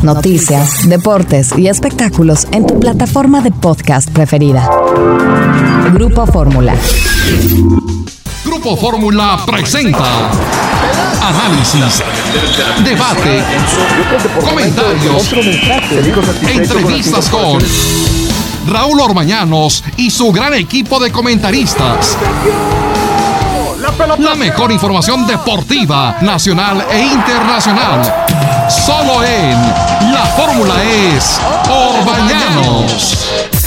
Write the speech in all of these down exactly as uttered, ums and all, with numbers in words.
noticias, deportes y espectáculos en tu plataforma de podcast preferida. Grupo Fórmula. Grupo Fórmula presenta análisis, debate, comentarios, entrevistas con Raúl Orbañanos y su gran equipo de comentaristas. La mejor información deportiva, nacional e internacional. Solo en La Fórmula es Orbañanos.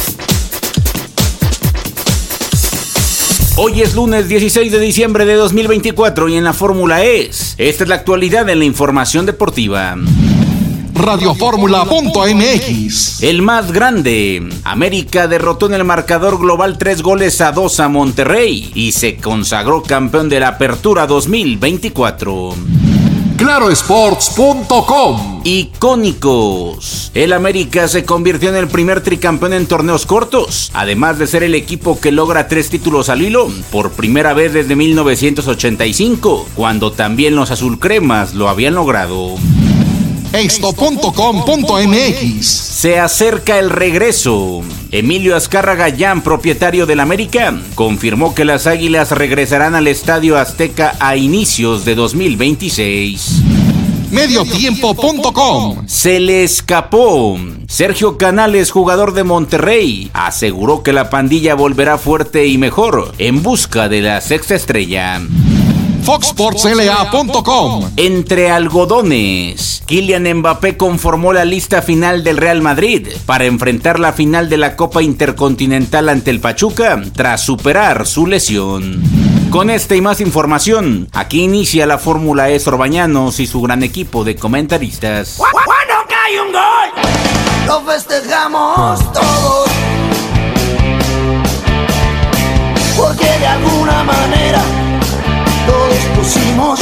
Hoy es lunes dieciséis de diciembre de dos mil veinticuatro y en La Fórmula es. Esta es la actualidad en la información deportiva. radio fórmula punto m x. El más grande. América derrotó en el marcador global tres goles a dos a Monterrey y se consagró campeón de la Apertura dos mil veinticuatro. claro sports punto com. Icónicos. El América se convirtió en el primer tricampeón en torneos cortos, además de ser el equipo que logra tres títulos al hilo, por primera vez desde mil novecientos ochenta y cinco, cuando también los azulcremas lo habían logrado. esto punto com punto m x. Se acerca el regreso. Emilio Azcárraga Gallán, propietario del América, confirmó que las Águilas regresarán al Estadio Azteca a inicios de dos mil veintiséis. mediotiempo punto com. Se le escapó. Sergio Canales, jugador de Monterrey, aseguró que la pandilla volverá fuerte y mejor en busca de la sexta estrella. fox sports l a punto com. Entre algodones, Kylian Mbappé conformó la lista final del Real Madrid para enfrentar la final de la Copa Intercontinental ante el Pachuca tras superar su lesión. Con esta y más información, aquí inicia La Fórmula es Orbañanos y su gran equipo de comentaristas. Cuando cae un gol, lo festejamos todos, porque de alguna manera todos pusimos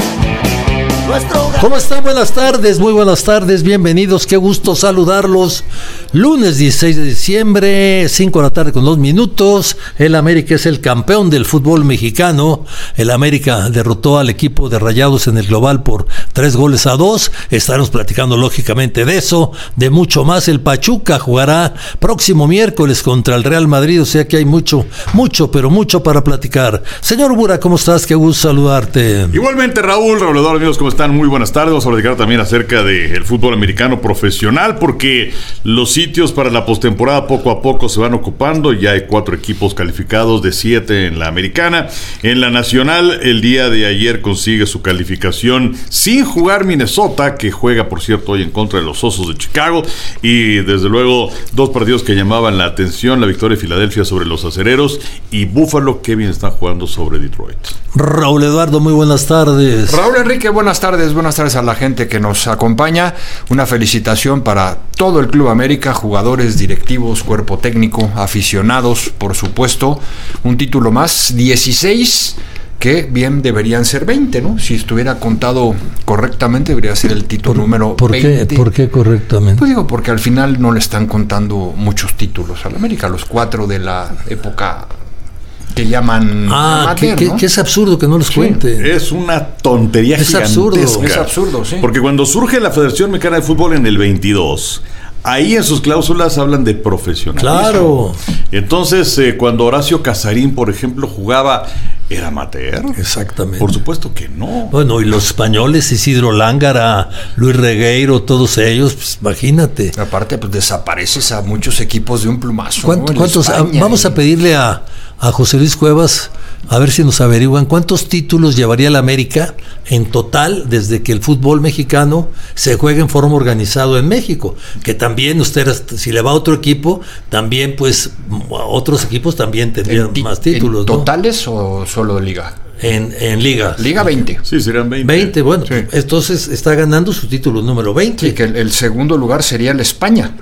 nuestro... ¿Cómo están? Buenas tardes, muy buenas tardes, bienvenidos, qué gusto saludarlos. Lunes dieciséis de diciembre, cinco de la tarde con dos minutos. El América es el campeón del fútbol mexicano. El América derrotó al equipo de Rayados en el global por tres goles a dos. Estaremos platicando lógicamente de eso, de mucho más. El Pachuca jugará próximo miércoles contra el Real Madrid, o sea que hay mucho, mucho, pero mucho para platicar. Señor Bura, ¿cómo estás? Qué gusto saludarte. Igualmente, Raúl, Raúl, amigos, ¿cómo están? Muy buenas tardes. Vamos a platicar también acerca del fútbol americano profesional, porque los sitios para la postemporada poco a poco se van ocupando. Ya hay cuatro equipos calificados de siete en la americana. En la nacional, el día de ayer consigue su calificación sin jugar Minnesota, que juega, por cierto, hoy en contra de los Osos de Chicago. Y desde luego, dos partidos que llamaban la atención: la victoria de Filadelfia sobre los Acereros y Buffalo, que bien están jugando sobre Detroit. Raúl Eduardo, muy buenas tardes. Raúl Enrique, buenas tardes, buenas tardes a la gente que nos acompaña. Una felicitación para todo el Club América, jugadores, directivos, cuerpo técnico, aficionados, por supuesto. Un título más, dieciséis, que bien deberían ser veinte, ¿no? Si estuviera contado correctamente, debería ser el título ¿Por, número ¿por veinte. Qué, ¿Por qué correctamente? Pues digo, porque al final no le están contando muchos títulos al América, los cuatro de la época que llaman ah, amateur, que, ¿no? que es absurdo que no los Sí. cuente. Es una tontería Es gigantesca. absurdo. Es absurdo, sí. Porque cuando surge la Federación Mexicana de Fútbol en el veintidós, ahí en sus cláusulas hablan de profesionalismo. Claro. Entonces, eh, cuando Horacio Casarín, por ejemplo, jugaba, ¿era amateur? Exactamente. Por supuesto que no. Bueno, y los españoles, Isidro Lángara, Luis Regueiro, todos ellos, pues imagínate. Aparte, pues desapareces a muchos equipos de un plumazo. ¿Cuánto, ¿no? ¿Cuántos? España, Vamos y... a pedirle a, a José Luis Cuevas, a ver si nos averiguan cuántos títulos llevaría la América en total desde que el fútbol mexicano se juega en forma organizada en México. Que también usted, si le va a otro equipo, también pues otros equipos también tendrían ti- más títulos, ¿en ¿no? ¿Totales o solo de liga? En, en liga. Liga veinte. Sí, serían veinte. veinte, bueno, Sí. entonces está ganando su título número veinte. Sí, que el, el segundo lugar sería el España,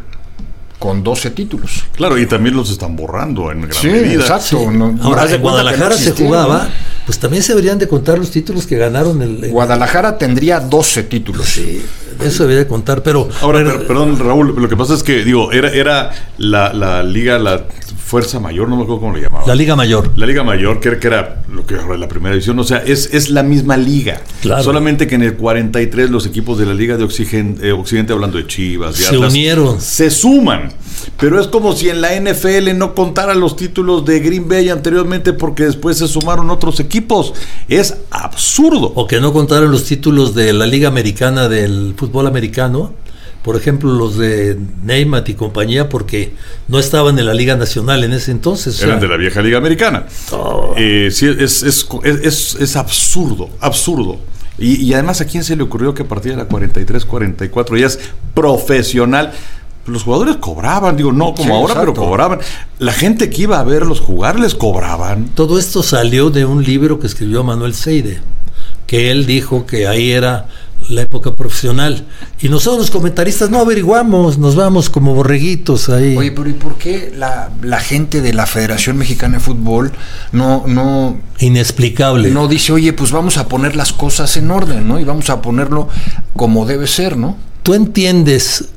con doce títulos. Claro, y también los están borrando en gran Sí, medida. exacto. Sí. No, Ahora, haz de en cuenta que no Guadalajara se existía, jugaba, ¿no? pues también se deberían de contar los títulos que ganaron el... el- Guadalajara tendría doce títulos. Sí, eso debería de contar, pero... Ahora, per- perdón, Raúl, lo que pasa es que, digo, era, era la, la liga, la Fuerza Mayor, no me acuerdo cómo le llamaban. La Liga Mayor. La Liga Mayor, que era, que era lo que ahora es la primera división, o sea, es, es la misma liga. Claro. Solamente que en el cuarenta y tres los equipos de la Liga de Occidente, eh, Occidente hablando de Chivas, de se Atlas, unieron. Se suman. Pero es como si en la N F L no contaran los títulos de Green Bay anteriormente porque después se sumaron otros equipos. Es absurdo. O que no contaran los títulos de la Liga Americana del fútbol americano. Por ejemplo, los de Neymar y compañía, porque no estaban en la Liga Nacional en ese entonces. Eran o sea, de la vieja Liga Americana. Oh. Eh, sí, es, es, es, es absurdo, absurdo. Y, y además, ¿a quién se le ocurrió que a partir de la cuarenta y tres, cuarenta y cuatro ya es profesional? Los jugadores cobraban, digo, no como sí, ahora, exacto. Pero cobraban. La gente que iba a verlos jugar les cobraban. Todo esto salió de un libro que escribió Manuel Seide, que él dijo que ahí era la época profesional. Y nosotros los comentaristas no averiguamos, nos vamos como borreguitos ahí. Oye, pero ¿y por qué la, la gente de la Federación Mexicana de Fútbol no, no... Inexplicable. No dice, oye, pues vamos a poner las cosas en orden, ¿no? Y vamos a ponerlo como debe ser, ¿no? ¿Tú entiendes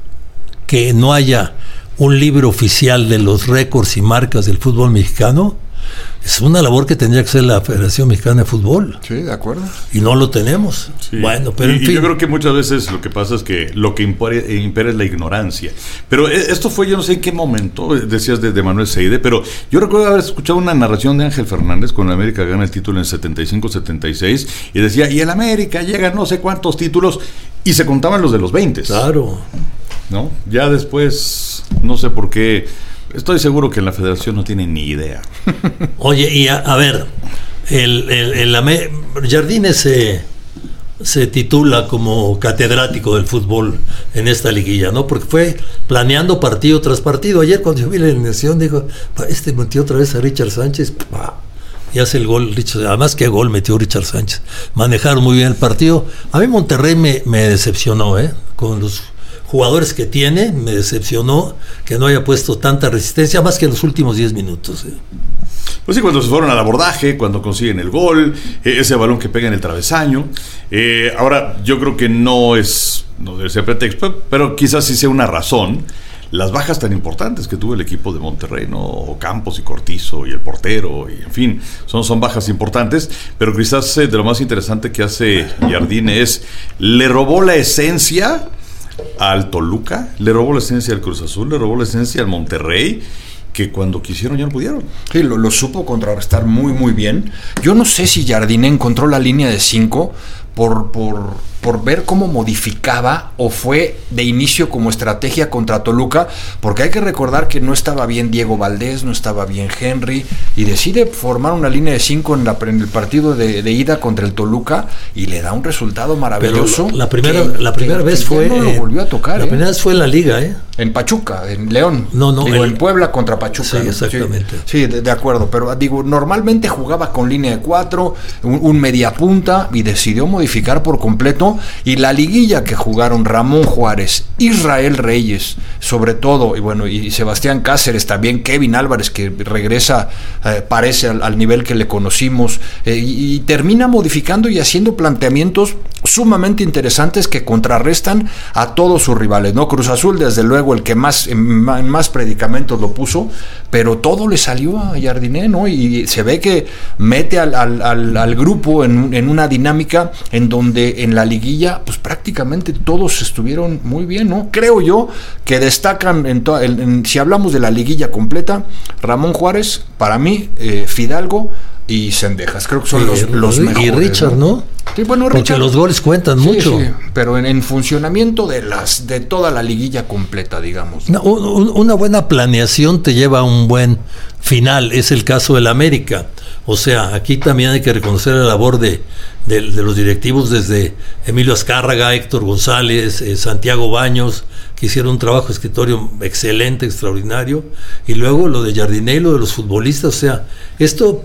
que no haya un libro oficial de los récords y marcas del fútbol mexicano? Es una labor que tendría que hacer la Federación Mexicana de Fútbol. Sí, de acuerdo. Y no lo tenemos. Sí. Bueno, pero y, en fin. Y yo creo que muchas veces lo que pasa es que lo que impere, impera es la ignorancia. Pero esto fue, yo no sé en qué momento, decías de, de Manuel Seide, pero yo recuerdo haber escuchado una narración de Ángel Fernández cuando América gana el título en setenta y cinco setenta y seis y decía, y el América llega no sé cuántos títulos, y se contaban los de los veinte. Claro. ¿No? Ya después, no sé por qué, estoy seguro que en la Federación no tienen ni idea. Oye, y a, a ver, el, el, el, el Jardine se, se titula como catedrático del fútbol en esta liguilla, ¿no? Porque fue planeando partido tras partido. Ayer cuando yo vi la eliminación, dijo, este metió otra vez a Richard Sánchez, ¡pah! Y hace el gol, Richard, además qué gol metió Richard Sánchez. Manejaron muy bien el partido. A mí Monterrey me, me decepcionó, ¿eh? Con los jugadores que tiene, me decepcionó que no haya puesto tanta resistencia, más que en los últimos diez minutos. ¿eh? Pues sí, cuando se fueron al abordaje, cuando consiguen el gol, eh, ese balón que pega en el travesaño. Eh, ahora, yo creo que no es, no debe ser pretexto, pero quizás sí sea una razón. Las bajas tan importantes que tuvo el equipo de Monterrey, ¿no? Campos y Cortizo y el portero, y en fin, son, son bajas importantes, pero quizás eh, de lo más interesante que hace Jardine es, le robó la esencia al Toluca, le robó la esencia al Cruz Azul, le robó la esencia al Monterrey, que cuando quisieron ya no pudieron. Sí, lo, lo supo contrarrestar muy muy bien. Yo no sé si Jardine encontró la línea de cinco por, por, por ver cómo modificaba o fue de inicio como estrategia contra Toluca, porque hay que recordar que no estaba bien Diego Valdés, no estaba bien Henry, y decide formar una línea de cinco en, la, en el partido de, de ida contra el Toluca y le da un resultado maravilloso. Pero la primera, que, la primera que, vez que fue no lo volvió a tocar. La ¿eh? primera vez fue en la Liga, ¿eh? En Pachuca, en León. No, no. Digo, el, en Puebla contra Pachuca. Sí, exactamente. Sí, sí de, de acuerdo. Pero digo, normalmente jugaba con línea de cuatro, un, un media punta, y decidió modificar por completo. Y la liguilla que jugaron Ramón Juárez, Israel Reyes, sobre todo, y bueno, y Sebastián Cáceres también, Kevin Álvarez, que regresa, eh, parece al, al nivel que le conocimos, eh, y, y termina modificando y haciendo planteamientos sumamente interesantes que contrarrestan a todos sus rivales, ¿no? Cruz Azul, desde luego, el que más en más predicamentos lo puso, pero todo le salió a Jardine, ¿no? Y se ve que mete al, al, al, al grupo en, en una dinámica en donde en la liguilla, pues prácticamente todos estuvieron muy bien, ¿no? Creo yo que destacan, en, to- en, en si hablamos de la liguilla completa, Ramón Juárez, para mí, eh, Fidalgo y Cendejas, creo que son los, los mejores. Y Richard, ¿no? ¿no? Sí, bueno, porque Richard, los goles cuentan sí, mucho. Sí, pero en, en funcionamiento de las de toda la liguilla completa, digamos. Una, un, una buena planeación te lleva a un buen final, es el caso del América. O sea, aquí también hay que reconocer la labor de, de, de los directivos, desde Emilio Azcárraga, Héctor González, eh, Santiago Baños, que hicieron un trabajo de escritorio excelente, extraordinario, y luego lo de Jardine y lo de los futbolistas. O sea, esto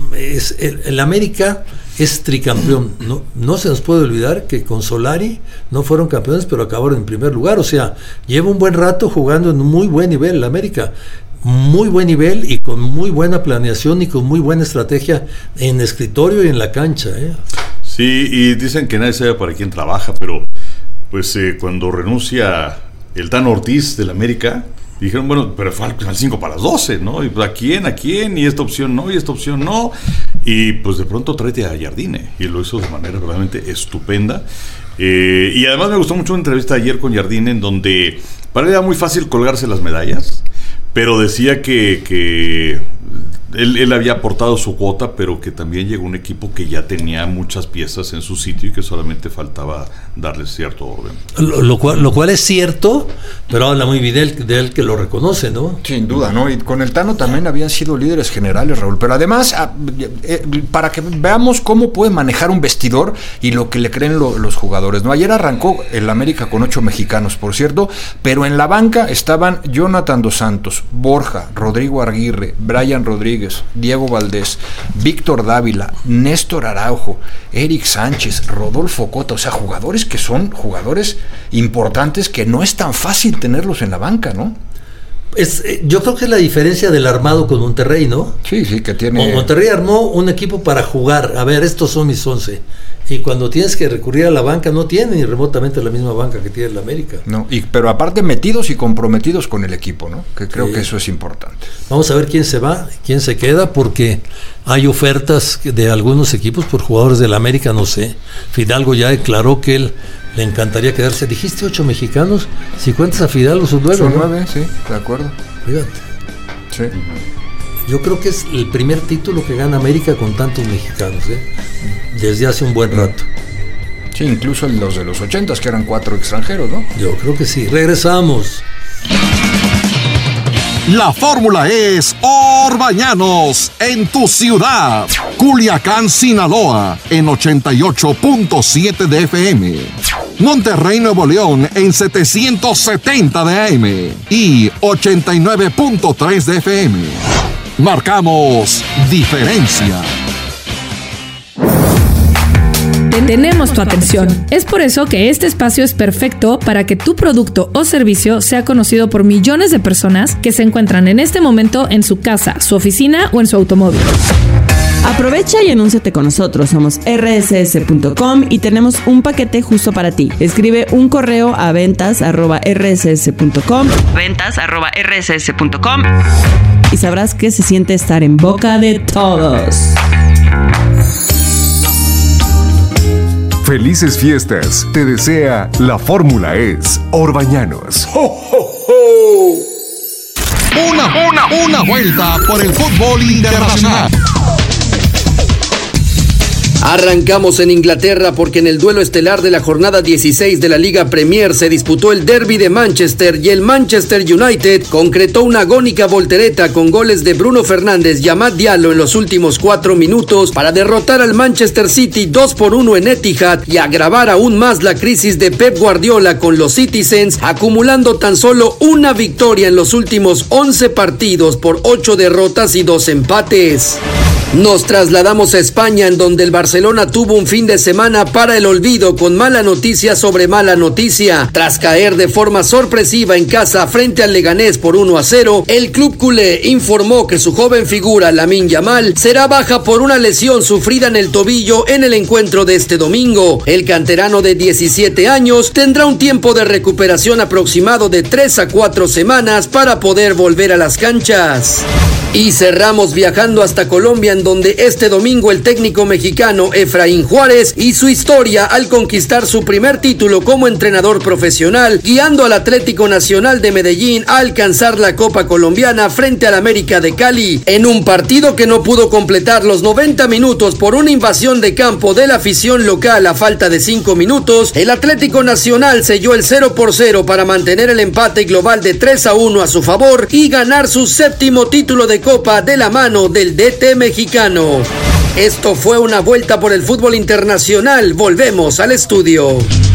es el, el América es tricampeón. No, no se nos puede olvidar que con Solari no fueron campeones, pero acabaron en primer lugar. O sea, lleva un buen rato jugando en un muy buen nivel el América. Muy buen nivel y con muy buena planeación y con muy buena estrategia en escritorio y en la cancha, ¿eh? Sí, y dicen que nadie sabe para quién trabaja, pero pues eh, cuando renuncia el Tan Ortiz del América, Y dijeron, bueno, pero fue al cinco para las doce, ¿no? Y pues, ¿a quién? ¿A quién? Y esta opción no, y esta opción no. Y pues de pronto tráete a Jardine. Y lo hizo de manera realmente estupenda. Eh, y además me gustó mucho una entrevista ayer con Jardine en donde para él era muy fácil colgarse las medallas, pero decía que, que él, él había aportado su cuota, pero que también llegó un equipo que ya tenía muchas piezas en su sitio y que solamente faltaba darle cierto orden. Lo, lo, cual, lo cual es cierto, pero habla muy bien de él, de él que lo reconoce, ¿no? Sin duda, ¿no? Y con el Tano también habían sido líderes generales, Raúl. Pero además, eh, para que veamos cómo puede manejar un vestidor y lo que le creen lo, los jugadores, ¿no? Ayer arrancó el América con ocho mexicanos, por cierto, pero en la banca estaban Jonathan Dos Santos, Borja, Rodrigo Aguirre, Brian Rodríguez, Diego Valdés, Víctor Dávila, Néstor Araujo, Eric Sánchez, Rodolfo Cota, o sea, jugadores que son jugadores importantes que no es tan fácil tenerlos en la banca, ¿no? Es, yo creo que es la diferencia del armado con Monterrey, ¿no? Sí, sí, que tiene... Monterrey armó un equipo para jugar, a ver, estos son mis once, y cuando tienes que recurrir a la banca, no tiene ni remotamente la misma banca que tiene el América. No, y, pero aparte metidos y comprometidos con el equipo, ¿no? Que creo sí. que eso es importante. Vamos a ver quién se va, quién se queda, porque hay ofertas de algunos equipos por jugadores del América, no sé. Fidalgo ya declaró que él le encantaría quedarse. Dijiste ocho mexicanos, si cuentas a Fidalgo son nueve. Son nueve, ¿no? Sí, de acuerdo. Fíjate. Sí. Yo creo que es el primer título que gana América con tantos mexicanos, ¿eh? Desde hace un buen rato. Sí, incluso los de los ochentas, que eran cuatro extranjeros, ¿no? Yo creo que sí. Regresamos. La fórmula es Orbañanos en tu ciudad. Culiacán, Sinaloa en ochenta y ocho punto siete de F M. Monterrey, Nuevo León en setecientos setenta de A M y ochenta y nueve punto tres de F M. Marcamos diferencia. Tenemos tu atención. Es por eso que este espacio es perfecto para que tu producto o servicio sea conocido por millones de personas que se encuentran en este momento en su casa, su oficina o en su automóvil. Aprovecha y anúnciate con nosotros. Somos erre ese ese punto com y tenemos un paquete justo para ti. Escribe un correo a ventas arroba erre ese ese punto com, ventas arroba erre ese ese punto com, y sabrás que se siente estar en boca de todos. Felices fiestas. Te desea la fórmula es Orbañanos. ¡Ho, ho, ho! Una, una, una vuelta por el fútbol internacional. Arrancamos en Inglaterra porque en el duelo estelar de la jornada dieciséis de la Liga Premier se disputó el derbi de Manchester y el Manchester United concretó una agónica voltereta con goles de Bruno Fernández y Amad Diallo en los últimos cuatro minutos para derrotar al Manchester City dos por uno en Etihad y agravar aún más la crisis de Pep Guardiola con los Citizens, acumulando tan solo una victoria en los últimos once partidos por ocho derrotas y dos empates. Nos trasladamos a España, en donde el Barcelona tuvo un fin de semana para el olvido con mala noticia sobre mala noticia. Tras caer de forma sorpresiva en casa frente al Leganés por uno a cero, el club culé informó que su joven figura, Lamine Yamal, será baja por una lesión sufrida en el tobillo en el encuentro de este domingo. El canterano de diecisiete años tendrá un tiempo de recuperación aproximado de tres a cuatro semanas para poder volver a las canchas. Y cerramos viajando hasta Colombia, en donde este domingo el técnico mexicano Efraín Juárez hizo historia al conquistar su primer título como entrenador profesional, guiando al Atlético Nacional de Medellín a alcanzar la Copa Colombiana frente al América de Cali, en un partido que no pudo completar los noventa minutos por una invasión de campo de la afición local a falta de cinco minutos. El Atlético Nacional selló el cero por cero para mantener el empate global de tres a uno a su favor y ganar su séptimo título de Copa de la mano del D T mexicano. Esto fue una vuelta por el fútbol internacional. Volvemos al estudio.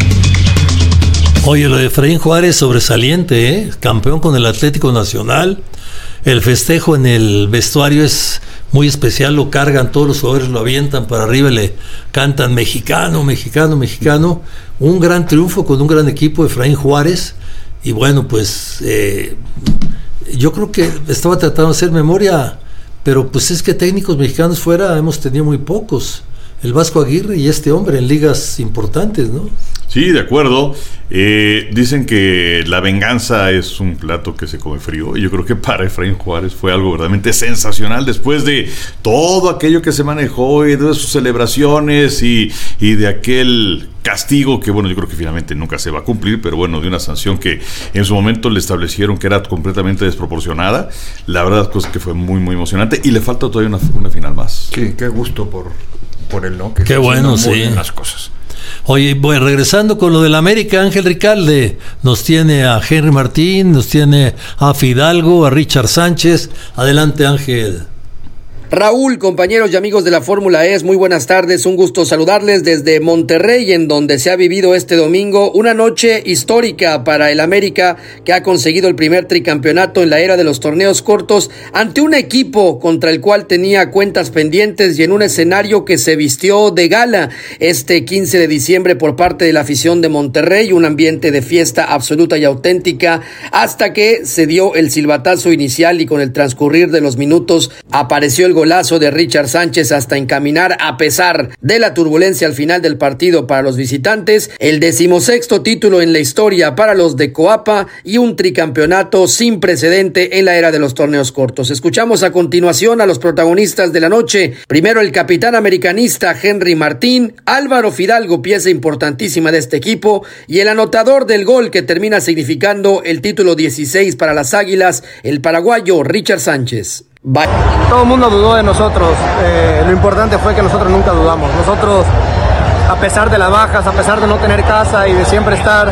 Oye, lo de Efraín Juárez sobresaliente, ¿eh? Campeón con el Atlético Nacional. El festejo en el vestuario es muy especial, lo cargan todos los jugadores, lo avientan para arriba y le cantan mexicano, mexicano, mexicano. Un gran triunfo con un gran equipo, Efraín Juárez. Y bueno, pues eh, yo creo que estaba tratando de hacer memoria, pero pues es que técnicos mexicanos fuera hemos tenido muy pocos. El Vasco Aguirre y este hombre en ligas importantes, ¿no? Sí, de acuerdo. Eh, dicen que la venganza es un plato que se come frío. Y yo creo que para Efraín Juárez fue algo verdaderamente sensacional después de todo aquello que se manejó y de sus celebraciones y, y de aquel castigo que, bueno, yo creo que finalmente nunca se va a cumplir, pero bueno, de una sanción que en su momento le establecieron que era completamente desproporcionada. La verdad es que fue muy, muy emocionante y le falta todavía una, una final más. Sí, qué gusto por, por él, ¿no? Que qué bueno, sí. Las cosas. Oye, bueno, regresando con lo del América, Ángel Ricalde nos tiene a Henry Martín, nos tiene a Fidalgo, a Richard Sánchez. Adelante, Ángel. Raúl, compañeros y amigos de la Fórmula E, muy buenas tardes, un gusto saludarles desde Monterrey, en donde se ha vivido este domingo una noche histórica para el América, que ha conseguido el primer tricampeonato en la era de los torneos cortos, ante un equipo contra el cual tenía cuentas pendientes y en un escenario que se vistió de gala este quince de diciembre por parte de la afición de Monterrey, un ambiente de fiesta absoluta y auténtica, hasta que se dio el silbatazo inicial y con el transcurrir de los minutos apareció el golazo de Richard Sánchez hasta encaminar, a pesar de la turbulencia al final del partido para los visitantes, el decimosexto título en la historia para los de Coapa y un tricampeonato sin precedente en la era de los torneos cortos. Escuchamos a continuación a los protagonistas de la noche. Primero el capitán americanista Henry Martín, Álvaro Fidalgo, pieza importantísima de este equipo, y el anotador del gol que termina significando el título dieciséis para las Águilas, el paraguayo Richard Sánchez. Bye. Todo el mundo dudó de nosotros, eh, lo importante fue que nosotros nunca dudamos. Nosotros, a pesar de las bajas, a pesar de no tener casa y de siempre estar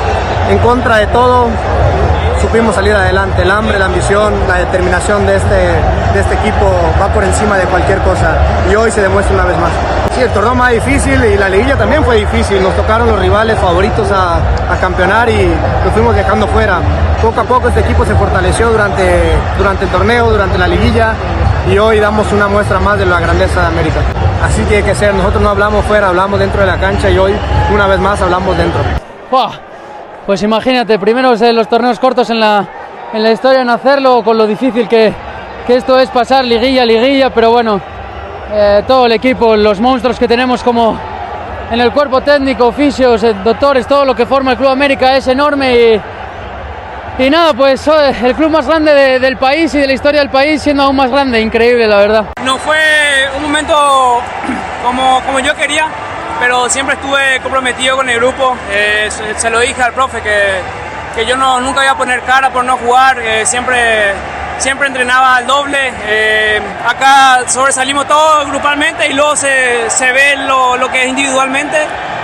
en contra de todo, supimos salir adelante. El hambre, la ambición, la determinación de este, de este equipo va por encima de cualquier cosa y hoy se demuestra una vez más. Sí, el torneo más difícil y la liguilla también fue difícil, nos tocaron los rivales favoritos a, a campeonar y lo fuimos dejando fuera. Poco a poco este equipo se fortaleció durante, durante el torneo, durante la liguilla y hoy damos una muestra más de la grandeza de América. Así tiene que ser, nosotros no hablamos fuera, hablamos dentro de la cancha y hoy una vez más hablamos dentro. ¡Wow! Pues imagínate, primero en los torneos cortos en la, en la historia en hacerlo, con lo difícil que, que esto es pasar liguilla, liguilla, pero bueno, eh, todo el equipo, los monstruos que tenemos como en el cuerpo técnico, oficios, eh, doctores, todo lo que forma el Club América es enorme y Y nada, pues el club más grande de, del país y de la historia del país siendo aún más grande, increíble la verdad. No fue un momento como, como yo quería, pero siempre estuve comprometido con el grupo, eh, se, se lo dije al profe que, que yo no, nunca iba a poner cara por no jugar, eh, siempre, siempre entrenaba al doble, eh, acá sobresalimos todos grupalmente y luego se, se ve lo, lo que es individualmente.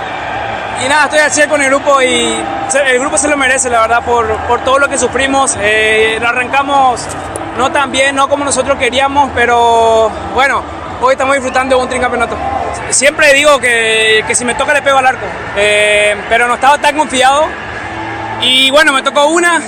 Y nada, estoy al cien con el grupo y el grupo se lo merece, la verdad, por, por todo lo que sufrimos. Eh, lo arrancamos no tan bien, no como nosotros queríamos, pero bueno, hoy estamos disfrutando de un tricampeonato. Siempre digo que, que si me toca le pego al arco, eh, pero no estaba tan confiado. Y bueno, me tocó una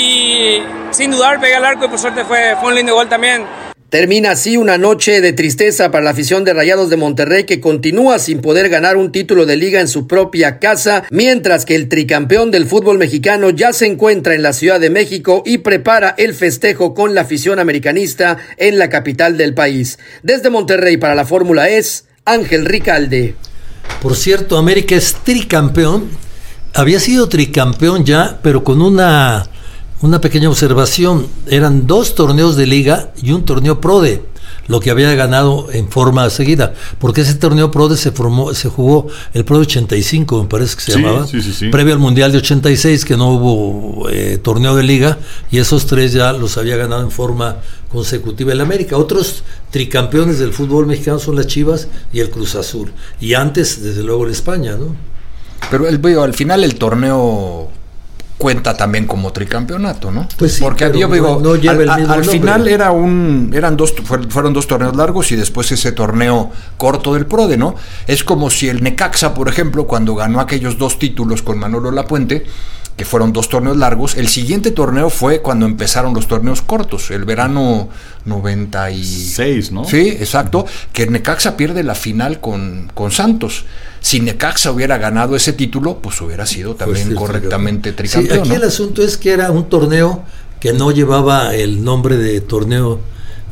y sin dudar pegué al arco y por suerte fue, fue un lindo gol también. Termina así una noche de tristeza para la afición de Rayados de Monterrey, que continúa sin poder ganar un título de liga en su propia casa, mientras que el tricampeón del fútbol mexicano ya se encuentra en la Ciudad de México y prepara el festejo con la afición americanista en la capital del país. Desde Monterrey para la Fórmula E, Ángel Ricalde. Por cierto, América es tricampeón. Había sido tricampeón ya, pero con una... Una pequeña observación, eran dos torneos de liga y un torneo PRODE, lo que había ganado en forma seguida, porque ese torneo PRODE se formó, se jugó el PRODE ochenta y cinco, me parece que se sí, llamaba, sí, sí, sí. previo al Mundial de ochenta y seis, que no hubo eh, torneo de liga, y esos tres ya los había ganado en forma consecutiva el América. Otros tricampeones del fútbol mexicano son las Chivas y el Cruz Azul, y antes, desde luego, el España, ¿no? Pero el, al final el torneo cuenta también como tricampeonato, ¿no? Pues sí, porque yo digo, no, no lleva al, el mismo al nombre. final era un, eran dos, fueron dos torneos largos y después ese torneo corto del PRODE, ¿no? Es como si el Necaxa, por ejemplo, cuando ganó aquellos dos títulos con Manolo Lapuente, que fueron dos torneos largos, el siguiente torneo fue cuando empezaron los torneos cortos, el verano noventa y seis, ¿no? Sí, exacto, que el Necaxa pierde la final con, con Santos. Si Necaxa hubiera ganado ese título, pues hubiera sido también pues sí, correctamente tricampeón. Sí, aquí ¿no? El asunto es que era un torneo que no llevaba el nombre de torneo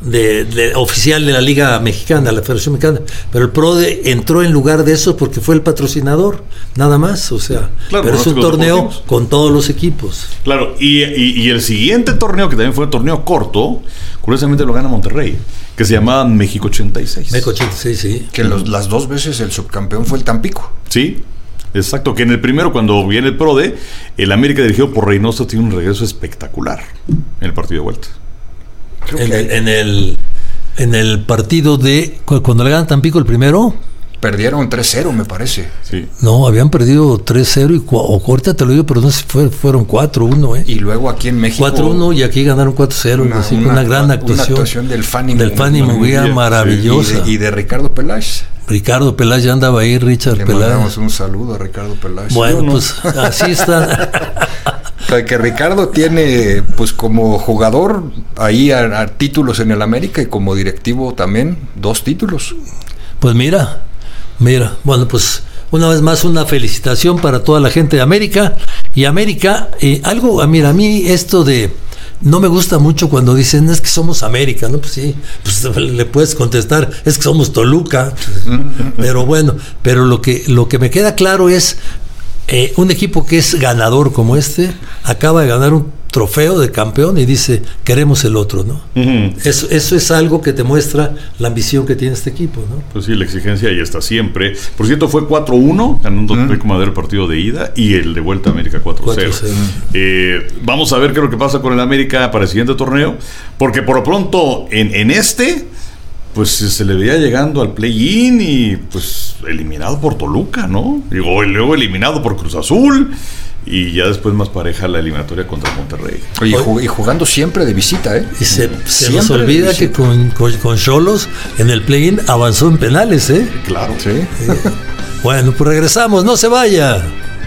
de, de oficial de la Liga Mexicana, la Federación Mexicana, pero el PRODE entró en lugar de eso porque fue el patrocinador, nada más, o sea, claro, pero es un torneo deportivos. Con todos los equipos. Claro, y, y, y el siguiente torneo, que también fue un torneo corto, curiosamente lo gana Monterrey, que se llamaba México ochenta y seis. México ochenta y seis, sí. Que los, las dos veces el subcampeón fue el Tampico. Sí. Exacto, que en el primero, cuando viene el PRODE, el América dirigido por Reynoso tiene un regreso espectacular en el partido de vuelta. Creo en, que... el, en el en el partido de cuando le ganan Tampico el primero perdieron tres cero, me parece. Sí. No, habían perdido tres cero y o ahorita te lo digo, pero no sé si fue, fueron cuatro uno, ¿eh? Y luego aquí en México cuatro uno y aquí ganaron cuatro cero, una, así, una, una gran actuación. Una actuación del Fanny del Fanny Munguía maravillosa. Y de, y de Ricardo Peláez. Ricardo Peláez ya andaba ahí, Richard Le Peláez. Le mandamos un saludo a Ricardo Peláez. Bueno, no? pues así está. O sea, que Ricardo tiene, pues como jugador, ahí a, a títulos en el América y como directivo también, dos títulos. Pues mira, mira, bueno, pues una vez más una felicitación para toda la gente de América. Y América, eh, algo, mira, a mí esto de... No me gusta mucho cuando dicen, es que somos América, ¿no? Pues sí, pues le puedes contestar, es que somos Toluca. Pero bueno, pero lo que, lo que me queda claro es, eh, un equipo que es ganador como este, acaba de ganar un trofeo de campeón y dice, queremos el otro, ¿no? Uh-huh. Eso, eso es algo que te muestra la ambición que tiene este equipo, ¿no? Pues sí, la exigencia ahí está siempre. Por cierto, fue cuatro uno, ganando uh-huh. Atlético Madero el partido de ida y el de vuelta América cuatro cero. Eh, vamos a ver qué es lo que pasa con el América para el siguiente torneo, porque por lo pronto en, en este, pues se le veía llegando al play-in y pues eliminado por Toluca, ¿no? Y luego eliminado por Cruz Azul. Y ya después más pareja la eliminatoria contra Monterrey. Oye, y jugando siempre de visita, ¿eh? Y se, se nos olvida que con, con, con Xolos en el play-in avanzó en penales, ¿eh? Claro. Sí. Eh, bueno, pues regresamos, no se vaya.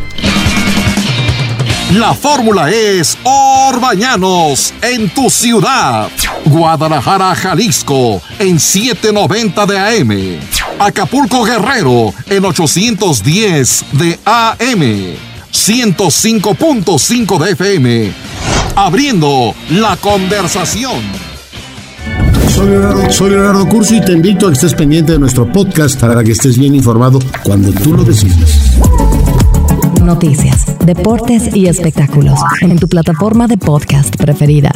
La fórmula es Orbañanos en tu ciudad. Guadalajara, Jalisco en setecientos noventa de A M. Acapulco, Guerrero en ochocientos diez de A M. ciento cinco punto cinco de F M. Abriendo la conversación. Soy Leonardo, soy Leonardo Curso y te invito a que estés pendiente de nuestro podcast para que estés bien informado cuando tú lo decidas. Noticias, deportes y espectáculos en tu plataforma de podcast preferida.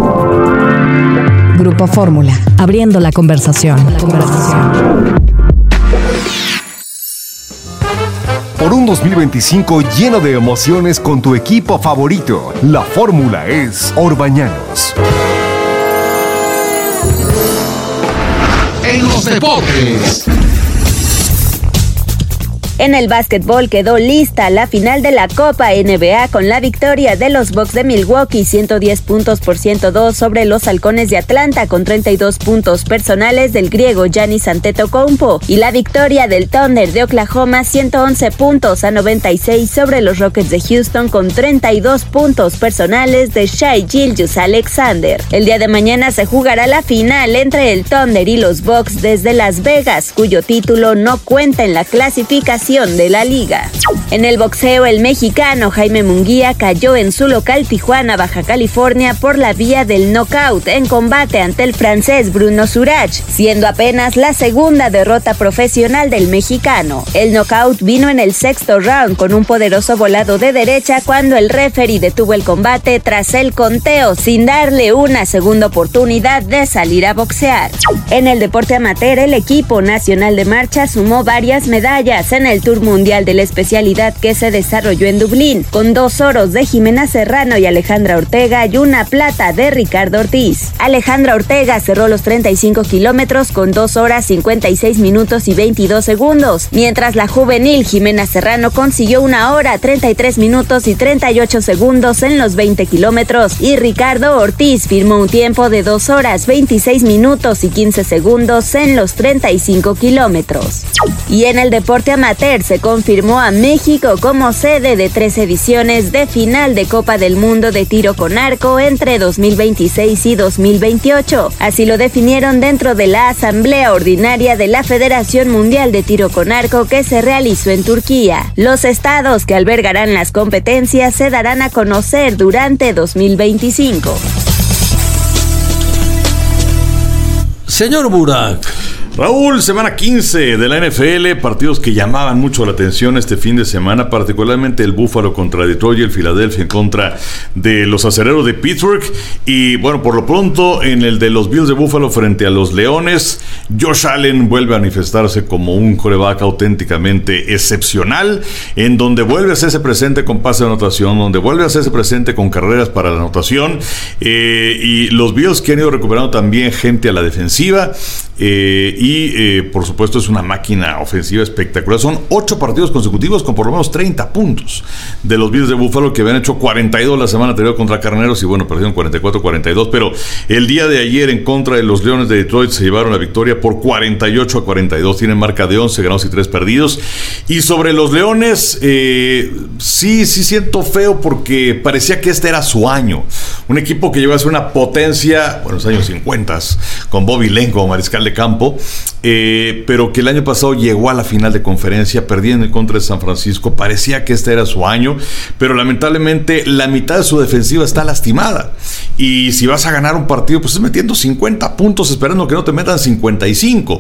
Grupo Fórmula, abriendo la conversación. La conversación. Por un dos mil veinticinco lleno de emociones con tu equipo favorito, la fórmula es Orbañanos. En los deportes. En el básquetbol quedó lista la final de la Copa N B A con la victoria de los Bucks de Milwaukee ciento diez puntos por ciento dos sobre los Halcones de Atlanta con treinta y dos puntos personales del griego Giannis Antetokounmpo y la victoria del Thunder de Oklahoma ciento once puntos a noventa y seis sobre los Rockets de Houston con treinta y dos puntos personales de Shai Gilgeous-Alexander. El día de mañana se jugará la final entre el Thunder y los Bucks desde Las Vegas, cuyo título no cuenta en la clasificación de la liga. En el boxeo, el mexicano Jaime Munguía cayó en su local Tijuana, Baja California, por la vía del knockout en combate ante el francés Bruno Surach, siendo apenas la segunda derrota profesional del mexicano. El knockout vino en el sexto round con un poderoso volado de derecha cuando el referee detuvo el combate tras el conteo sin darle una segunda oportunidad de salir a boxear. En el deporte amateur, el equipo nacional de marcha sumó varias medallas en el Tour Mundial de la especialidad que se desarrolló en Dublín, con dos oros de Jimena Serrano y Alejandra Ortega y una plata de Ricardo Ortiz. Alejandra Ortega cerró los treinta y cinco kilómetros con dos horas cincuenta y seis minutos y veintidós segundos, mientras la juvenil Jimena Serrano consiguió una hora treinta y tres minutos y treinta y ocho segundos en los veinte kilómetros y Ricardo Ortiz firmó un tiempo de dos horas veintiséis minutos y quince segundos en los treinta y cinco kilómetros. Y en el deporte amateur se confirmó a México como sede de tres ediciones de final de Copa del Mundo de tiro con arco entre dos mil veintiséis y dos mil veintiocho. Así lo definieron dentro de la Asamblea Ordinaria de la Federación Mundial de Tiro con Arco que se realizó en Turquía. Los estados que albergarán las competencias se darán a conocer durante dos mil veinticinco. Señor Burak. Raúl, semana quince de la N F L, partidos que llamaban mucho la atención este fin de semana, particularmente el Buffalo contra Detroit y el Philadelphia en contra de los Acereros de Pittsburgh. Y bueno, por lo pronto, en el de los Bills de Buffalo frente a los Leones, Josh Allen vuelve a manifestarse como un quarterback auténticamente excepcional, en donde vuelve a hacerse presente con pase de anotación, donde vuelve a hacerse presente con carreras para la anotación, eh, y los Bills que han ido recuperando también gente a la defensiva, eh, y eh, por supuesto es una máquina ofensiva espectacular. Son ocho partidos consecutivos con por lo menos treinta puntos de los Bills de Buffalo, que habían hecho cuarenta y dos la semana anterior contra Carneros y bueno, perdieron cuarenta y cuatro a cuarenta y dos, pero el día de ayer en contra de los Leones de Detroit se llevaron la victoria por cuarenta y ocho a cuarenta y dos, tienen marca de once ganados y tres perdidos. Y sobre los Leones, eh, sí, sí siento feo porque parecía que este era su año, un equipo que llegó a ser una potencia, bueno, los años cincuenta, con Bobby Lane como mariscal de campo, eh, pero que el año pasado llegó a la final de conferencia perdiendo en contra de San Francisco. Parecía que este era su año, pero lamentablemente la mitad de su defensiva está lastimada, y si vas a ganar un partido pues es metiendo cincuenta puntos esperando que no te metan cincuenta y cinco,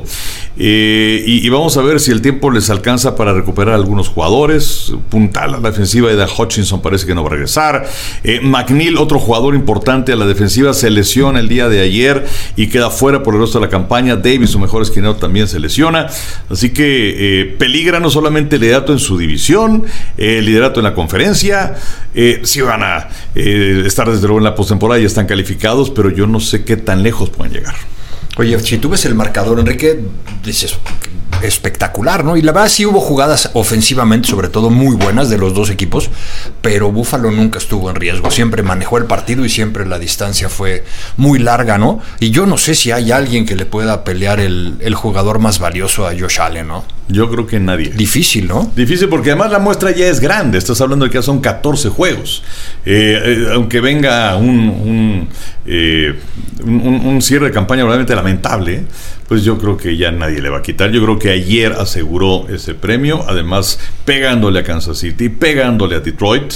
eh, y, y vamos a ver si el tiempo les alcanza para recuperar algunos jugadores. Puntal a la defensiva de Hutchinson parece que no va a regresar, eh, McNeil, otro jugador importante a la defensiva, se lesiona el día de ayer y queda fuera por el resto de la campaña. Davis, su mejor esquinero, también se lesiona, así que eh, peligra no solamente el liderato en su división, eh, el liderato en la conferencia. Eh, sí van a eh, estar desde luego en la postemporada y están calificados, pero yo no sé qué tan lejos pueden llegar. Oye, si tú ves el marcador, Enrique, dices espectacular, ¿no? Y la verdad sí hubo jugadas ofensivamente, sobre todo muy buenas de los dos equipos, pero Buffalo nunca estuvo en riesgo, siempre manejó el partido y siempre la distancia fue muy larga, ¿no? Y yo no sé si hay alguien que le pueda pelear el, el jugador más valioso a Josh Allen, ¿no? Yo creo que nadie. Difícil, ¿no? Difícil porque además la muestra ya es grande. Estás hablando de que ya son catorce juegos. Eh, eh, aunque venga un, un, eh, un, un cierre de campaña probablemente lamentable, pues yo creo que ya nadie le va a quitar. Yo creo que ayer aseguró ese premio, además pegándole a Kansas City, pegándole a Detroit.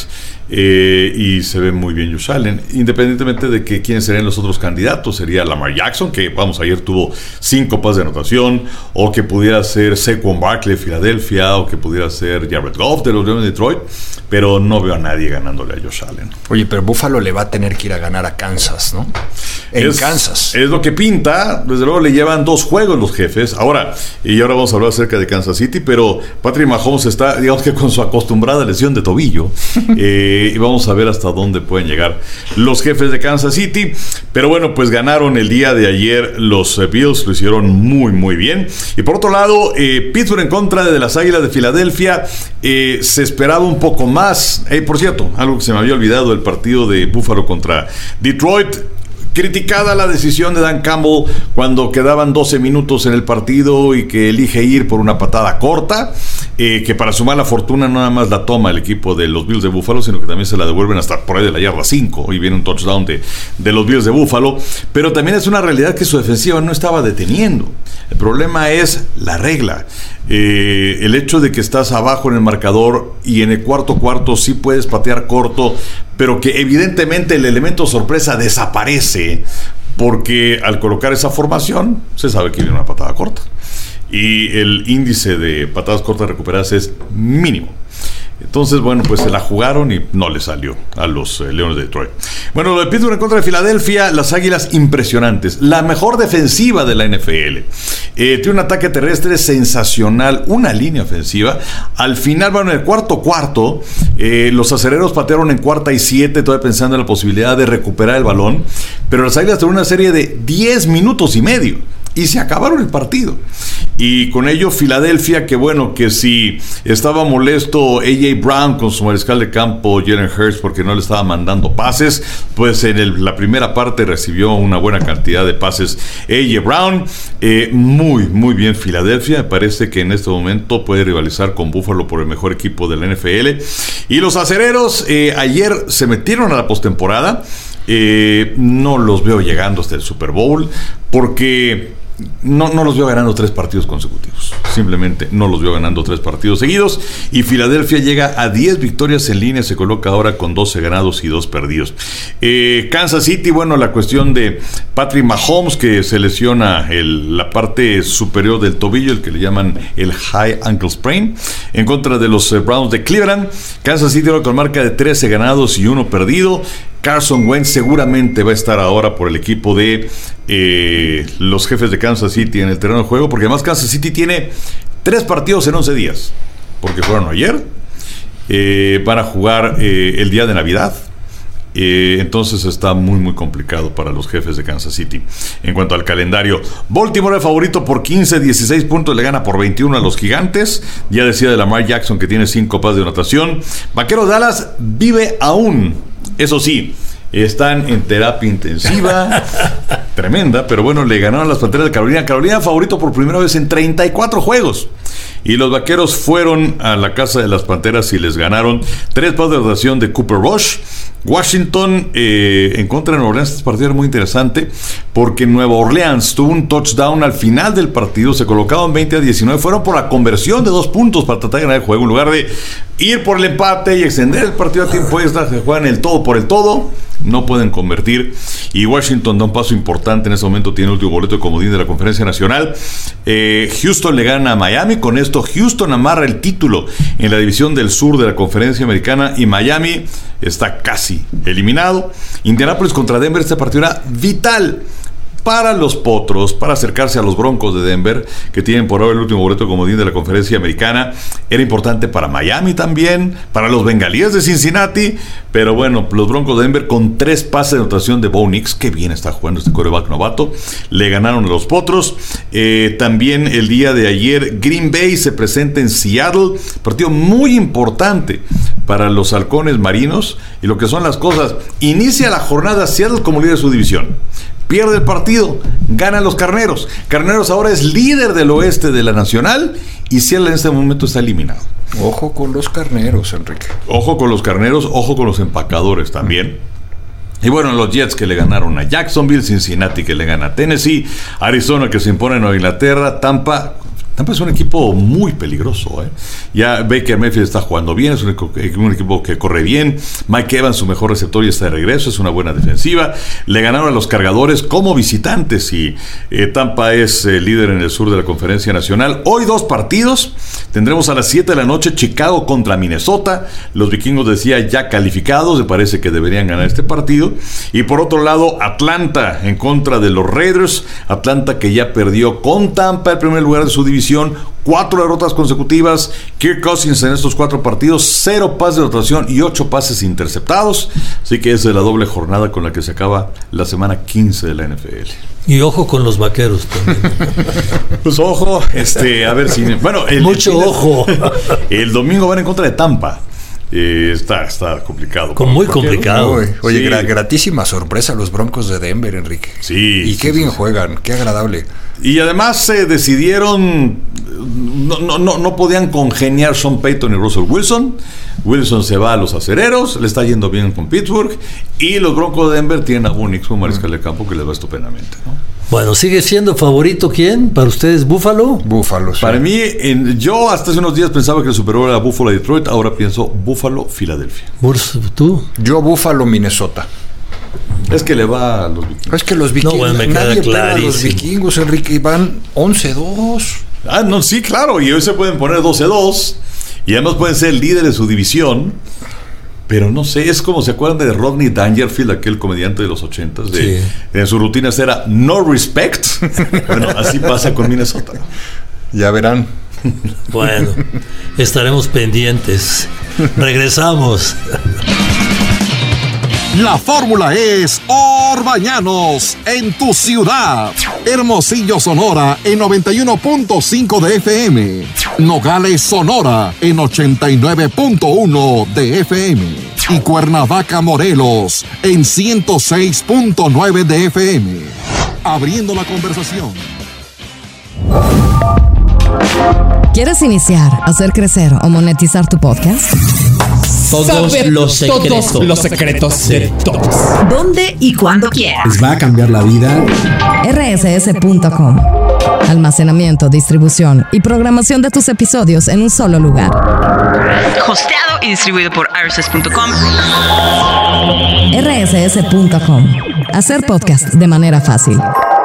Eh, y se ve muy bien Josh Allen, independientemente de que quiénes serían los otros candidatos. Sería Lamar Jackson, que vamos, ayer tuvo cinco pases de anotación, o que pudiera ser Saquon Barkley de Filadelfia, o que pudiera ser Jared Goff de los Leones de Detroit, pero no veo a nadie ganándole a Josh Allen. Oye, pero Buffalo le va a tener que ir a ganar a Kansas, ¿no? En es, Kansas. Es lo que pinta. Desde luego le llevan dos juegos los jefes. Ahora, y ahora vamos a hablar acerca de Kansas City, pero Patrick Mahomes está, digamos que con su acostumbrada lesión de tobillo. eh, y vamos a ver hasta dónde pueden llegar los jefes de Kansas City. Pero bueno, pues ganaron el día de ayer los Bills, lo hicieron muy muy bien. Y por otro lado, eh, Pittsburgh en contra de las Águilas de Filadelfia, eh, se esperaba un poco más. Eh, por cierto, algo que se me había olvidado, el partido de Buffalo contra Detroit. Criticada la decisión de Dan Campbell cuando quedaban doce minutos en el partido y que elige ir por una patada corta, eh, que para su mala fortuna no nada más la toma el equipo de los Bills de Buffalo, sino que también se la devuelven hasta por ahí de la yarda cinco. Hoy viene un touchdown de, de los Bills de Buffalo, pero también es una realidad que su defensiva no estaba deteniendo. El problema es la regla. Eh, el hecho de que estás abajo en el marcador y en el cuarto cuarto sí puedes patear corto, pero que evidentemente el elemento sorpresa desaparece, porque al colocar esa formación se sabe que viene una patada corta y el índice de patadas cortas recuperadas es mínimo. Entonces, bueno, pues se la jugaron y no le salió a los eh, Leones de Detroit. Bueno, lo de Pittsburgh en contra de Filadelfia, las Águilas impresionantes. La mejor defensiva de la N F L. Eh, tiene un ataque terrestre sensacional, una línea ofensiva. Al final, bueno, en el cuarto cuarto, eh, los acereros patearon en cuarta y siete, todavía pensando en la posibilidad de recuperar el balón. Pero las Águilas tuvieron una serie de diez minutos y medio. Y se acabaron el partido. Y con ello Filadelfia, que bueno, que si estaba molesto A J Brown con su mariscal de campo Jalen Hurts porque no le estaba mandando pases, pues en el, la primera parte recibió una buena cantidad de pases A J Brown. Eh, muy, muy bien Filadelfia. Me parece que en este momento puede rivalizar con Buffalo por el mejor equipo de la N F L. Y los acereros eh, ayer se metieron a la postemporada. Eh, no los veo llegando hasta el Super Bowl porque no, no los veo ganando tres partidos consecutivos. Simplemente no los veo ganando tres partidos seguidos. Y Filadelfia llega a diez victorias en línea, se coloca ahora con doce ganados y dos perdidos. Eh, Kansas City, bueno, la cuestión de Patrick Mahomes, que se lesiona el, la parte superior del tobillo, el que le llaman el high ankle sprain, en contra de los eh, Browns de Cleveland. Kansas City ahora con marca de trece ganados y uno perdido. Carson Wentz seguramente va a estar ahora por el equipo de eh, los Jefes de Kansas City en el terreno de juego, porque además Kansas City tiene tres partidos en once días, porque fueron ayer, eh, van a jugar eh, el día de Navidad, eh, entonces está muy muy complicado para los Jefes de Kansas City. En cuanto al calendario, Baltimore es favorito por quince, dieciséis puntos, le gana por veintiuno a los Gigantes. Ya decía de Lamar Jackson que tiene cinco pases de anotación. Vaqueros Dallas vive aún, eso sí, están en terapia intensiva tremenda, pero bueno, le ganaron a las Panteras de Carolina. Carolina favorito por primera vez en treinta y cuatro juegos. Y los Vaqueros fueron a la casa de las Panteras y les ganaron. Tres pases de anotación de Cooper Rush. Washington eh, en contra de Nueva Orleans. Este partido era muy interesante porque Nueva Orleans tuvo un touchdown al final del partido. Se colocaban veinte a diecinueve. Fueron por la conversión de dos puntos para tratar de ganar el juego. En lugar de ir por el empate y extender el partido a tiempo extra, se juegan el todo por el todo. No pueden convertir. Y Washington da un paso importante. En ese momento tiene el último boleto de comodín de la Conferencia Nacional. eh, Houston le gana a Miami. Con esto Houston amarra el título en la división del sur de la Conferencia Americana. Y Miami está casi eliminado. Indianapolis contra Denver. Este partido era vital para los Potros, para acercarse a los Broncos de Denver, que tienen por ahora el último boleto comodín de la Conferencia Americana. Era importante para Miami también, para los Bengalíes de Cincinnati, pero bueno, los Broncos de Denver con tres pases de anotación de Bo Nix, que bien está jugando este quarterback novato, le ganaron a los Potros. Eh, también el día de ayer Green Bay se presenta en Seattle, partido muy importante para los halcones marinos. Y lo que son las cosas, inicia la jornada Seattle como líder de su división, pierde el partido, ganan los Carneros. Carneros ahora es líder del oeste de la Nacional y Seattle en este momento está eliminado. Ojo con los Carneros, Enrique. Ojo con los Carneros, ojo con los empacadores también. Y bueno, los Jets que le ganaron a Jacksonville, Cincinnati que le gana a Tennessee, Arizona que se impone a Nueva Inglaterra, Tampa. Tampa es un equipo muy peligroso, ¿eh? Ya Baker Mayfield está jugando bien, es un, un equipo que corre bien. Mike Evans, su mejor receptor, y está de regreso, es una buena defensiva. Le ganaron a los Cargadores como visitantes y eh, Tampa es eh, líder en el sur de la Conferencia Nacional. Hoy dos partidos, tendremos a las siete de la noche Chicago contra Minnesota. Los vikingos, decía, ya calificados, me parece que deberían ganar este partido. Y por otro lado, Atlanta en contra de los Raiders. Atlanta que ya perdió con Tampa el primer lugar de su división. Cuatro derrotas consecutivas. Kirk Cousins en estos cuatro partidos, cero pases de anotación y ocho pases interceptados. Así que es de la doble jornada con la que se acaba la semana quince de la N F L. Y ojo con los Vaqueros también. Pues ojo, este, a ver si. Bueno, el, mucho el, ojo. El domingo van en contra de Tampa. Eh, está, está complicado. Con muy complicado. Oye, oye Sí. gra- gratísima sorpresa los Broncos de Denver, Enrique. Sí. Y qué sí, bien sí. juegan, qué agradable. Y además se decidieron, no, no, no, no podían congeniar Sean Payton y Russell Wilson. Wilson se va a los acereros, le está yendo bien con Pittsburgh. Y los Broncos de Denver tienen a Bo Nix como mariscal de campo que les va estupendamente, ¿no? Bueno, ¿sigue siendo favorito quién? ¿Para ustedes Buffalo? Buffalo, sí. Para mí, en, yo hasta hace unos días pensaba que el Super Bowl era Buffalo y Detroit, ahora pienso Buffalo, Filadelfia. Burs, ¿tú? Yo Buffalo, Minnesota. Es que le va a los vikingos. Es que los vikingos, No, bueno, me nadie queda pega a los clarísimo. vikingos, Enrique, y van once dos. Ah, no, sí, claro, y hoy se pueden poner doce dos y además pueden ser líderes de su división. Pero no sé, es como se acuerdan de Rodney Dangerfield, aquel comediante de los ochentas, de, Sí. de su rutina era no respect. Bueno, así pasa con Minnesota. Ya verán. Bueno, estaremos pendientes. Regresamos. La fórmula es Orbañanos en tu ciudad. Hermosillo, Sonora en noventa y uno punto cinco de F M. Nogales, Sonora en ochenta y nueve punto uno de F M. Y Cuernavaca, Morelos en ciento seis punto nueve de F M. Abriendo la conversación. ¿Quieres iniciar, hacer crecer o monetizar tu podcast? Todos los secretos. Todos los secretos de todos. ¿Dónde y cuándo quieras? Les va a cambiar la vida. R S S punto com. Almacenamiento, distribución y programación de tus episodios en un solo lugar. Hosteado y distribuido por R S S punto com. R S S punto com. Hacer podcast de manera fácil.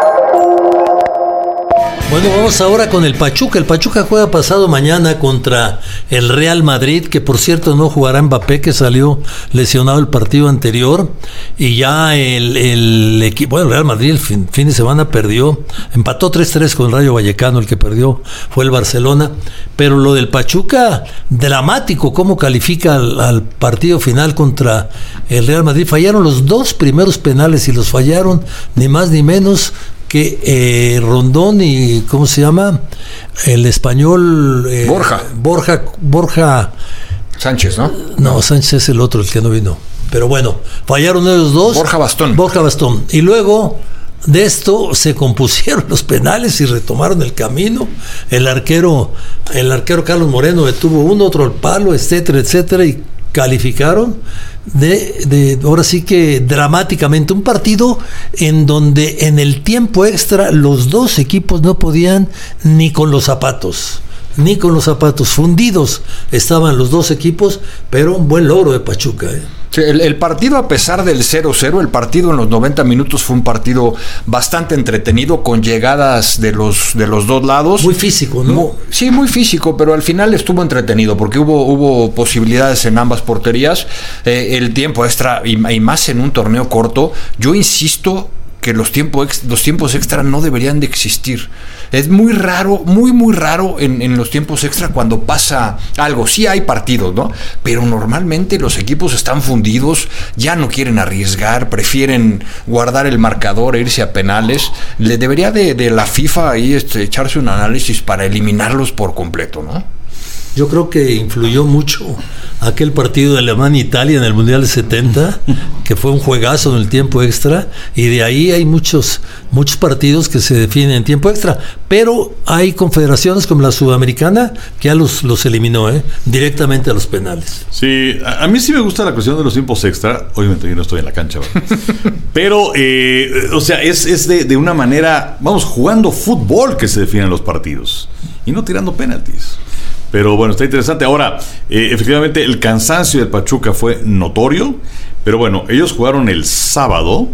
Bueno, vamos ahora con el Pachuca. El Pachuca juega pasado mañana contra el Real Madrid, que por cierto no jugará Mbappé, que salió lesionado el partido anterior. Y ya el, el equipo, bueno, el Real Madrid el fin, fin de semana perdió, empató tres tres con el Rayo Vallecano, el que perdió fue el Barcelona. Pero lo del Pachuca, dramático, cómo califica al, al partido final contra el Real Madrid. Fallaron los dos primeros penales y los fallaron ni más ni menos que eh, Rondón y ¿cómo se llama? El español eh, Borja. Borja Borja Sánchez, ¿no? No, Sánchez es el otro, el que no vino. Pero bueno, fallaron ellos dos. Borja Bastón. Borja Bastón. Y luego de esto se compusieron los penales y retomaron el camino. El arquero, el arquero Carlos Moreno detuvo uno, otro al palo, etcétera, etcétera, y calificaron de, de ahora sí que dramáticamente un partido en donde en el tiempo extra los dos equipos no podían ni con los zapatos ni con los zapatos fundidos estaban los dos equipos, pero un buen logro de Pachuca, ¿eh? Sí, el, el partido, a pesar del cero cero, el partido en los noventa minutos fue un partido bastante entretenido, con llegadas de los de los dos lados. Muy físico, ¿no? Muy, sí, muy físico, pero al final estuvo entretenido, porque hubo, hubo posibilidades en ambas porterías. Eh, el tiempo extra, y, y más en un torneo corto, yo insisto que los, tiempo ex, los tiempos extra no deberían de existir. Es muy raro, muy muy raro en, en los tiempos extra cuando pasa algo. Sí hay partidos, ¿no? Pero normalmente los equipos están fundidos, ya no quieren arriesgar, prefieren guardar el marcador e irse a penales. Le debería de, de la FIFA ahí este, echarse un análisis para eliminarlos por completo, ¿no? Yo creo que influyó mucho aquel partido de Alemania-Italia en el Mundial de setenta, que fue un juegazo en el tiempo extra, y de ahí hay muchos muchos partidos que se definen en tiempo extra, pero hay confederaciones como la Sudamericana que ya los, los eliminó, ¿eh? directamente a los penales. Sí, a, a mí sí me gusta la cuestión de los tiempos extra, obviamente yo no estoy en la cancha, ¿verdad? Pero, eh, o sea, es, es de, de una manera, vamos, jugando fútbol que se definen los partidos, y no tirando penaltis. Pero bueno, está interesante. Ahora, eh, efectivamente, el cansancio del Pachuca fue notorio. Pero bueno, ellos jugaron el sábado.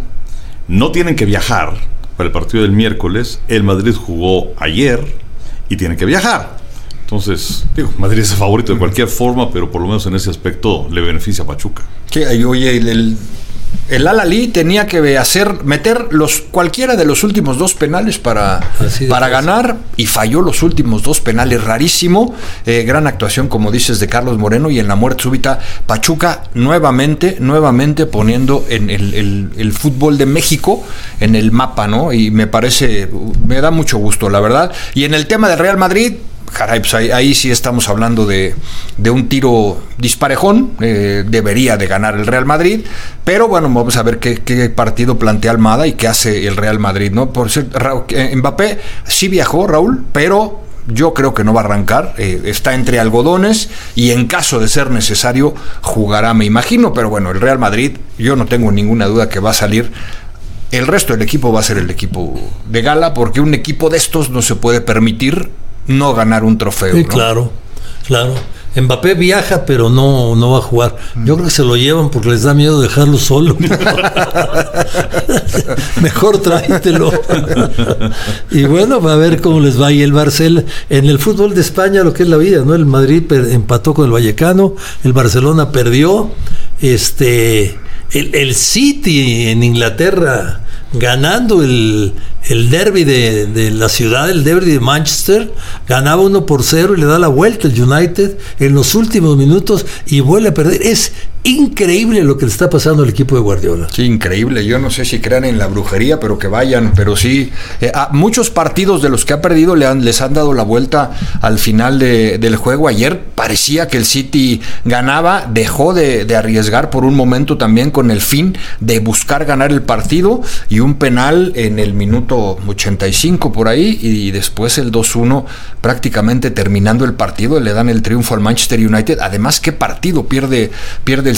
No tienen que viajar para el partido del miércoles. El Madrid jugó ayer y tienen que viajar. Entonces, digo, Madrid es el favorito de cualquier forma, pero por lo menos en ese aspecto le beneficia a Pachuca. Sí, oye, el... el... El Al-Ahly tenía que hacer, meter los cualquiera de los últimos dos penales para, para ganar, y falló los últimos dos penales, rarísimo. Eh, gran actuación, como dices, de Carlos Moreno, y en la muerte súbita Pachuca nuevamente, nuevamente poniendo en el, el, el fútbol de México en el mapa, ¿no? Y me parece, me da mucho gusto, la verdad. Y en el tema del Real Madrid, caray, pues ahí, ahí sí estamos hablando de, de un tiro disparejón. Eh, debería de ganar el Real Madrid, pero bueno, vamos a ver qué, qué partido plantea Almada y qué hace el Real Madrid, ¿no? Por cierto, Raúl, eh, Mbappé sí viajó, Raúl, pero yo creo que no va a arrancar. Eh, está entre algodones y en caso de ser necesario jugará, me imagino, pero bueno, el Real Madrid, yo no tengo ninguna duda que va a salir. El resto del equipo va a ser el equipo de gala, porque un equipo de estos no se puede permitir no ganar un trofeo, sí, ¿no? Claro, claro. Mbappé viaja, pero no, no va a jugar. Yo creo que se lo llevan porque les da miedo dejarlo solo. Mejor tráetelo. Y bueno, va a ver cómo les va. Y el Barcelona, en el fútbol de España, lo que es la vida, ¿no? El Madrid per- empató con el Vallecano, el Barcelona perdió, este, el, el City en Inglaterra ganando el, el derbi de, de la ciudad, el derbi de Manchester, ganaba uno por cero y le da la vuelta el United en los últimos minutos y vuelve a perder. Es increíble lo que le está pasando al equipo de Guardiola. Sí, increíble. Yo no sé si crean en la brujería, pero que vayan. Pero sí, eh, a muchos partidos de los que ha perdido le han, les han dado la vuelta al final de, del juego. Ayer parecía que el City ganaba, dejó de, de arriesgar por un momento también con el fin de buscar ganar el partido, y un penal en el minuto ochenta y cinco por ahí, y después el dos uno prácticamente terminando el partido le dan el triunfo al Manchester United. Además, qué partido pierde, pierde el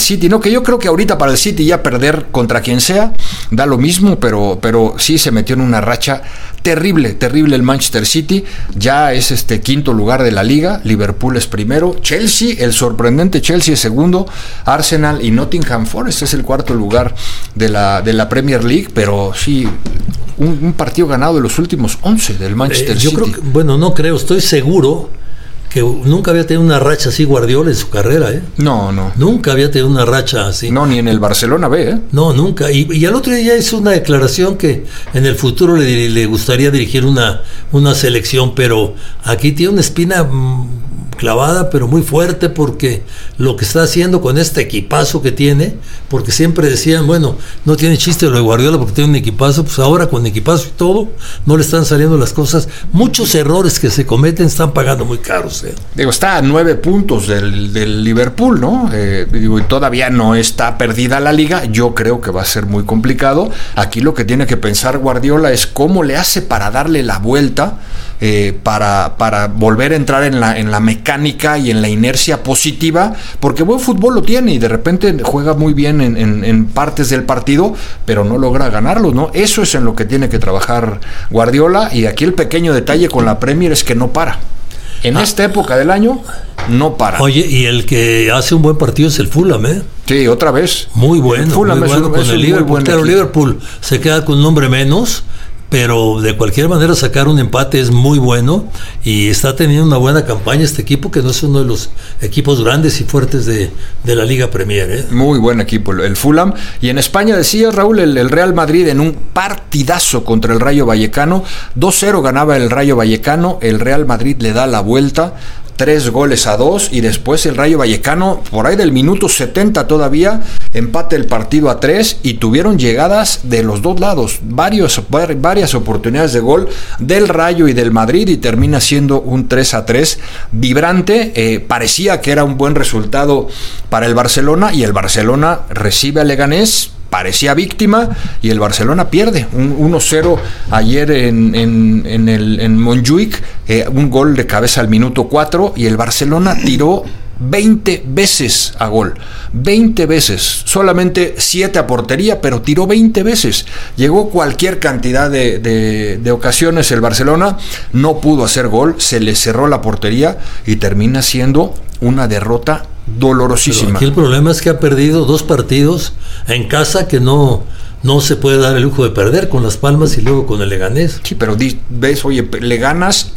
City, ¿no? Que yo creo que ahorita para el City ya perder contra quien sea da lo mismo, pero, pero sí se metió en una racha terrible, terrible el Manchester City. Ya es este quinto lugar de la liga, Liverpool es primero, Chelsea, el sorprendente Chelsea es segundo, Arsenal y Nottingham Forest es el cuarto lugar de la, de la Premier League, pero sí, un, un partido ganado de los últimos once del Manchester eh, yo City. Creo que, bueno, no creo, estoy seguro que nunca había tenido una racha así Guardiola en su carrera, ¿eh? No, no. Nunca había tenido una racha así. No, ni en el Barcelona B, ¿eh? No, nunca. Y, y al otro día hizo una declaración que en el futuro le, le gustaría dirigir una, una selección, pero aquí tiene una espina mmm, clavada, pero muy fuerte, porque lo que está haciendo con este equipazo que tiene, porque siempre decían, bueno, no tiene chiste lo de Guardiola porque tiene un equipazo, pues ahora con equipazo y todo, no le están saliendo las cosas. Muchos errores que se cometen están pagando muy caros. Eh. Digo, está a nueve puntos del, del Liverpool, ¿no? Eh, digo, y todavía no está perdida la liga. Yo creo que va a ser muy complicado. Aquí lo que tiene que pensar Guardiola es cómo le hace para darle la vuelta, eh, para, para volver a entrar en la, en la mecánica y en la inercia positiva, porque buen fútbol lo tiene y de repente juega muy bien en, en, en partes del partido, pero no logra ganarlo, ¿no? Eso es en lo que tiene que trabajar Guardiola, y aquí el pequeño detalle con la Premier es que no para. En ah. esta época del año, no para. Oye, y el que hace un buen partido es el Fulham, ¿eh? Sí, otra vez. Muy bueno, el Fulham muy es bueno un, con es el un Liverpool. Claro, Liverpool se queda con un hombre menos, pero de cualquier manera sacar un empate es muy bueno, y está teniendo una buena campaña este equipo, que no es uno de los equipos grandes y fuertes de, de la Liga Premier, ¿eh? Muy buen equipo el, el Fulham. Y en España, decías, Raúl, el, el Real Madrid en un partidazo contra el Rayo Vallecano, dos cero ganaba el Rayo Vallecano, el Real Madrid le da la vuelta, tres goles a dos, y después el Rayo Vallecano, por ahí del minuto setenta todavía, empate el partido a tres, y tuvieron llegadas de los dos lados, varios, varias oportunidades de gol del Rayo y del Madrid, y termina siendo un tres a tres vibrante. Eh, parecía que era un buen resultado para el Barcelona, y el Barcelona recibe a Leganés, parecía víctima, y el Barcelona pierde un uno cero ayer en, en, en, el, en Montjuic, eh, un gol de cabeza al minuto cuatro, y el Barcelona tiró veinte veces a gol, veinte veces, solamente siete a portería, pero tiró veinte veces, llegó cualquier cantidad de, de, de ocasiones el Barcelona, no pudo hacer gol, se le cerró la portería, y termina siendo una derrota dolorosísima. Pero aquí el problema es que ha perdido dos partidos en casa que no, no se puede dar el lujo de perder, con Las Palmas y luego con el Leganés. Sí, pero di, ves, oye, le ganas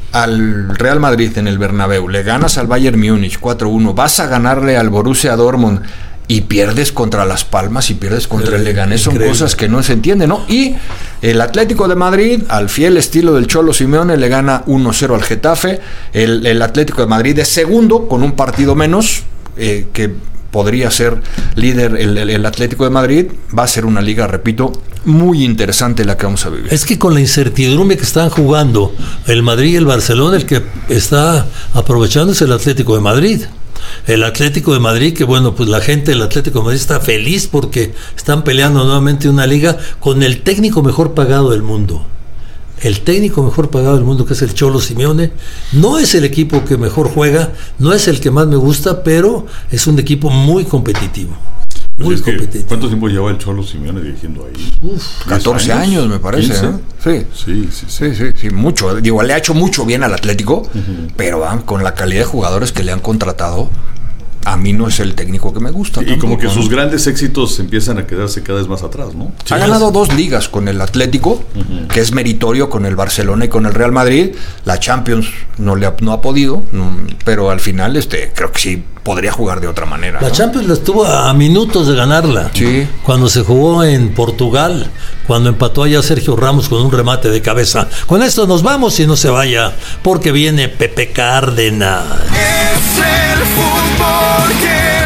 al Real Madrid en el Bernabéu, le ganas al Bayern Múnich cuatro uno, vas a ganarle al Borussia Dortmund y pierdes contra Las Palmas y pierdes contra el Leganés. Son Increíble. Cosas que no se entienden, ¿no? Y el Atlético de Madrid, al fiel estilo del Cholo Simeone, le gana uno cero al Getafe. El, el Atlético de Madrid es segundo con un partido menos, eh, que podría ser líder el, el, el Atlético de Madrid. Va a ser una liga, repito, muy interesante la que vamos a vivir. Es que con la incertidumbre que están jugando el Madrid y el Barcelona, el que está aprovechando es el Atlético de Madrid. El Atlético de Madrid, que bueno, pues la gente del Atlético de Madrid está feliz porque están peleando nuevamente una liga con el técnico mejor pagado del mundo. El técnico mejor pagado del mundo, que es el Cholo Simeone. No es el equipo que mejor juega, no es el que más me gusta, pero es un equipo muy competitivo. Muy es competitivo. ¿Cuánto tiempo lleva el Cholo Simeone dirigiendo ahí? Uf, catorce años, me parece. ¿eh? Sí. Sí, sí, sí, sí, sí, mucho. Digo, le ha hecho mucho bien al Atlético, uh-huh. pero ah, con la calidad de jugadores que le han contratado, a mí no es el técnico que me gusta. Y tampoco, como que ¿no? sus grandes éxitos empiezan a quedarse cada vez más atrás, ¿no? Sí, ha ganado dos ligas con el Atlético, uh-huh. que es meritorio, con el Barcelona y con el Real Madrid. La Champions no le ha, no ha podido, no, pero al final este creo que sí podría jugar de otra manera. La ¿no? Champions la estuvo a minutos de ganarla. Sí. Cuando se jugó en Portugal, cuando empató allá Sergio Ramos con un remate de cabeza. Con esto nos vamos y no se vaya, porque viene Pepe Cárdenas. Es el fútbol que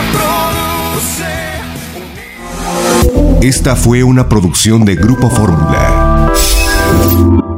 produce. Esta fue una producción de Grupo Fórmula.